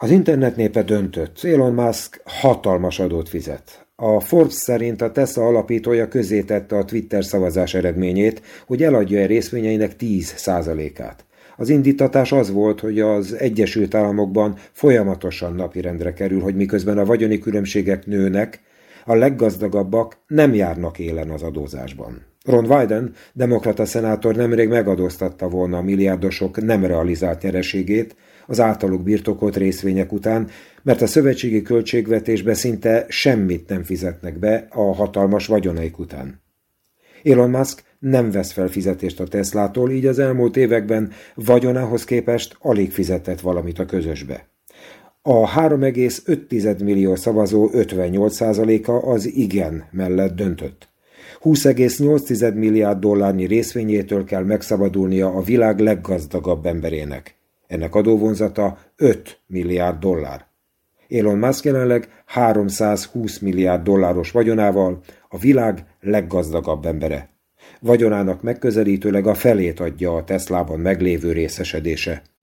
Az internet népe döntött. Elon Musk hatalmas adót fizet. A Forbes szerint a Tesla alapítója közzétette a Twitter szavazás eredményét, hogy eladja részvényeinek 10%-át. Az indítatás az volt, hogy az Egyesült Államokban folyamatosan napirendre kerül, hogy miközben a vagyoni különbségek nőnek, a leggazdagabbak nem járnak élen az adózásban. Ron Wyden, demokrata szenátor nemrég megadóztatta volna a milliárdosok nem realizált nyereségét az általuk birtokolt részvények után, mert a szövetségi költségvetésbe szinte semmit nem fizetnek be a hatalmas vagyonaik után. Elon Musk nem vesz fel fizetést a Teslától, így az elmúlt években vagyonához képest alig fizetett valamit a közösbe. A 3,5 millió szavazó 58%-a az igen mellett döntött. 20,8 milliárd dollárnyi részvényétől kell megszabadulnia a világ leggazdagabb emberének. Ennek adóvonzata 5 milliárd dollár. Elon Musk jelenleg 320 milliárd dolláros vagyonával a világ leggazdagabb embere. Vagyonának megközelítőleg a felét adja a Teslában meglévő részesedése.